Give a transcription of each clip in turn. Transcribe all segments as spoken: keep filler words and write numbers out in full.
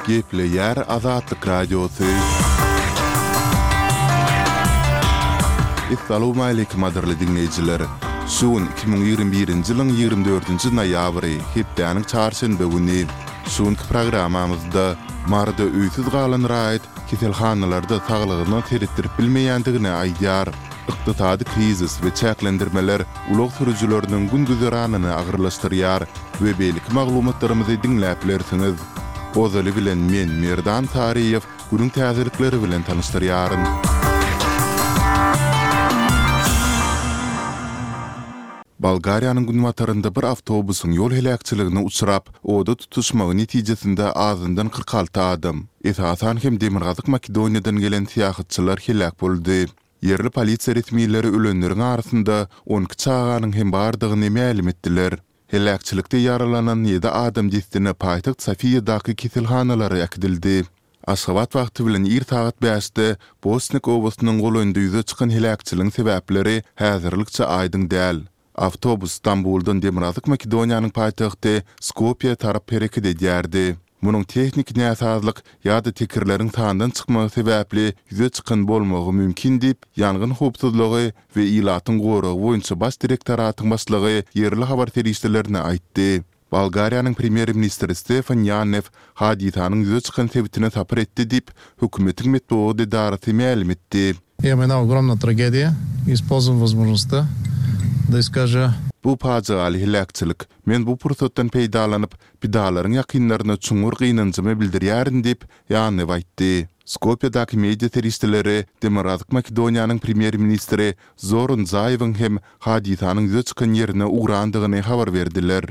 Gepli yer Azatlyk Radiosu. Assalamu alaykum adirli dinleyijiler. Şuun iki bin ýygrimi birinji ýylyň ýygrimi dördünji noýabry hepdeniň çarşembe güni şuunky programamyzda marda öýsüz galan raýat keselhanalarda saglygyny teretdirip bilmeýändigine aýdýar. Iqtisadi krizis we çäklendirmeler ulug sürüjüleriniň gündüzeranyny agyrlaşdyrýar we beýlik maglumatlarymyzy dinläp bilersiňiz. Ozaly bilen men Merdan Tariýew günüň täzelikleri bilen tanışdyrýaryn. Bulgariýanyň günwatarynda bir awtobusyň ýol helakçylygyna uçrap, oda tutuşmagy netijesinde azyndan kırk alty adam, esasan hem Demirgazyk Makedoniýadan gelen syýahatçylar helak boldy. Yerli polisiýa resmiýetleri ölenleriň arasynda on iki çağanyň hem bardygyny ma'lum etdiler. Helakçylykda yaralanan ýedi adam jesdine paýtaxt Sofiýadaky keselhanalary akdildi. Aşgabat wagty bilen ir saat beşde Bosnik owasynyň golunda ýüze çykan helakçylygyň sebäpleri häzirlikçe aýdyň däl. Avtobus Stambuldan Demirgazyk Makedoniýanyň paýtagty Skopje tarap hareket edýärdi. Munyň tehnik näsazlyk ýa-da tekirleriň tandan çykmagy sebäpli ýüze çykan bolmagy mümkin diýip ýangyn howpsuzlygy we ilatyň goragy boýunça baş direktoratyň başlygy yerli habar terişlerine aýtdy. Bulgariýanyň premier ministri Stefan Yanev hadisanyň ýüze çykan sebäpine tapyr etdi diýip hökümetiň medeniýet idarasy ma'lum etdi. Имаме една огромна трагедия. Използвам възможността da iskaja bu pajaly helakçylyk men bu pursatdan peýdalanyp bidalaryň ýakynlaryna çuňur gynanjymy bildirýärin diýip ýany aýtdy. Skopjedaky media terişleri Demirgazyk Makedoniýanyň premier ministri Zoran Zaýewiň hem hadisanyň ýüze çykan ýerine ugrandygyny habar berdiler.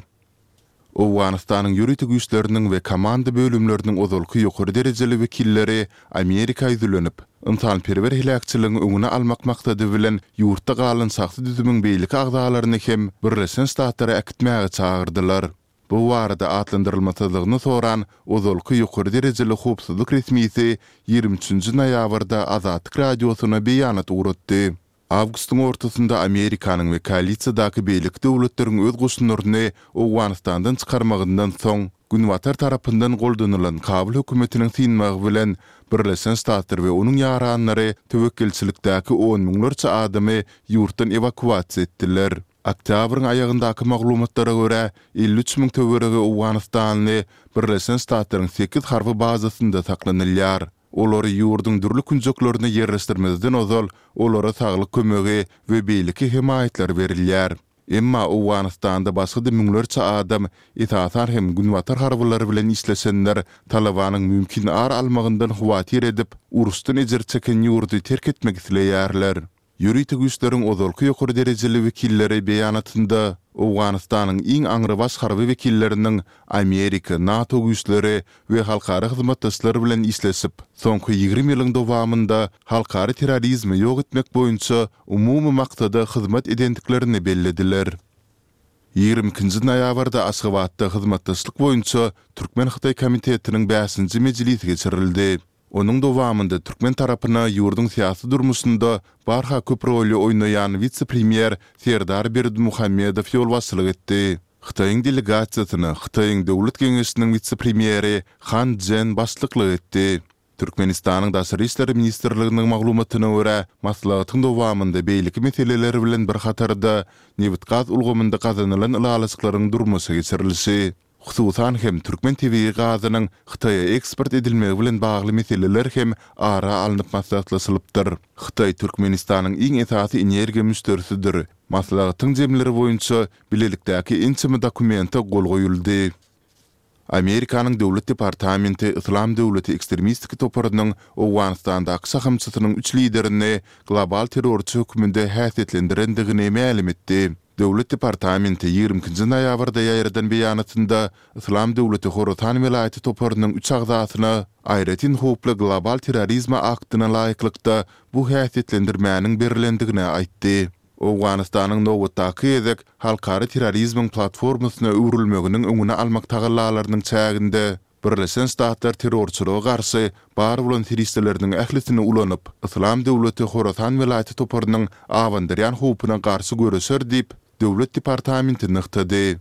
Owganystanyň ýuridik güýçleriniň we komanda bölümleriniň ozalky ýokary derejeli wekilleri Amerika ýüzlenip, yntanperwer helakçylygyň öňüne almak maksady bilen ýurtda galan saksy düzümiň beýlik agdalaryny hem Birleşen Ştatlara akitmäge çağırdylar. Bu warada atlandyrylmasyzlygyny soran ozalky ýokary derejeli howpsuzlyk resmiýeti ýygrimi üçünji noýabrda Azatlyk Radiosyna beýanat uratdy. Awgustyň ortasynda Amerikanyň we koalisiýadaky beýlik döwletleriň öz goşunlaryny Owganystandan çykarmagyndan soň Günwatar tarapyndan goldanylan Kabul hökümetiniň synmagy bilen Birleşen Ştatlar we onuň ýaranlary töwekkilçilikdäki on miňlerçe adamy ýurtdan evakuasiýa etdiler. Oktýabryň aýagyndaky maglumatlara görä elli üç miň töweregi Owganystanly Birleşen Ştatlaryň sekiz harby bazasynda saklanylýar. Olary ýurduň dürli künjeklerini ýerleşdirmezden ozal olara saglyk kömegi we beýliki himayetler berilýär. Emma Owganystanda başga da miňlerçe adam esasan hem günwatar harbylary bilen işleşenler talabanyň mümkin ar almagyndan huwatir edip urusdan ejer çeken ýurdy terk etmek isleýärler. Ýuridik güýçleriň ozalky ýokary derejeli wekilleri beýanatynda Owganystanyň iň aňry baş harby wekilleriniň Amerika, NATO güýçleri we halkara hyzmatdaşlary bilen işleşip, soňky ýygrimi ýylyň dowamynda halkara terrorizmi ýok etmek boýunça umumy maksada hyzmat edendiklerini bellediler. ýygrimi ikinji noýabrda Aşgabatda hyzmatdaşlyk boýunça Türkmen Hytaý komitetiniň beşinji mejlisi geçirildi. Onuň dowamynda Türkmen tarapyna ýurduň syýasy durmuşynda barha köp rol oýnaýan vitse-premier Serdar Berdimuhammedow ýolbaşçylyk etdi. Hytaýyň delegasiýasyna Hytaýyň döwlet geňeşiniň vitse-premieri Han Jen başlyklyk etdi. Türkmenistanyň daşary işleri ministrliginiň maglumatyna görä, maslahatyň dowamynda beýliki meseleler bilen bir hatarda newit gaz ulgamynda kazanylan ýalyşyklaryň durmuşy geçirilýär. Hususan hem Türkmen T V gazynyň Hytaýa eksport edilmegi bilen bagly meseleler hem ara alınıp maslahatlaşylypdyr. Hytaý Türkmenistanyň iň esasy energiýa müşterisidir. Maslahatyň jemleri boýunça bilelikdäki ençimi dokumenta gol goýuldy. Amerikanyň döwlet departamenti Islam döwleti ekstremistiki toparynyň Owganystanda aksahamçysynyň üç liderini global terrorçy höküminde häsiýetlendirendigini ma'lum etdi. Döwlet departamenti ýygrimi ikinji noýabrda ýaýradan beýanatynda Islam döwleti Horasan welaýaty toparynyň üç agzasyna aýratyn howply global terrorizm aktyna laýyklykda bu häsiýetlendirmäniň berilendigine aýtdy. Owganystanyň nowatdaky edek halkara terrorizmiň platformasyna öwrülmeginiň öňüne almak tagallalarynyň çäginde Birleşen Ştatlar terrorçylyga garşy bar bolan terroristleriniň ählisini ulanyp, Islam döwleti Horasan welaýaty toparynyň awandyrýan howpuna garşy görüşer diýip döwlet departamenti nyktady.